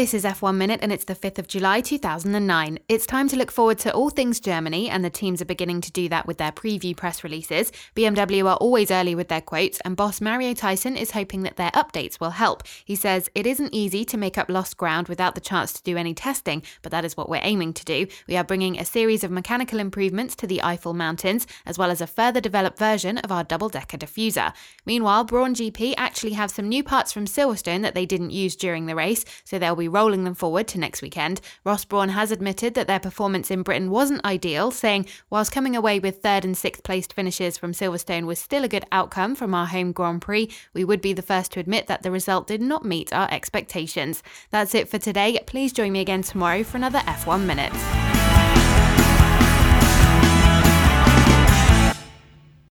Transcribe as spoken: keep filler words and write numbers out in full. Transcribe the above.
This is F one Minute and it's the fifth of July two thousand nine. It's time to look forward to all things Germany, and the teams are beginning to do that with their preview press releases. B M W are always early with their quotes, and boss Mario Tyson is hoping that their updates will help. He says, "It isn't easy to make up lost ground without the chance to do any testing, but that is what we're aiming to do. We are bringing a series of mechanical improvements to the Eifel Mountains, as well as a further developed version of our double-decker diffuser." Meanwhile, Brawn G P actually have some new parts from Silverstone that they didn't use during the race, so they'll be rolling them forward to next weekend. Ross Brawn has admitted that their performance in Britain wasn't ideal, saying, "Whilst coming away with third and sixth placed finishes from Silverstone was still a good outcome from our home Grand Prix, we would be the first to admit that the result did not meet our expectations." That's it for today. Please join me again tomorrow for another F one Minute.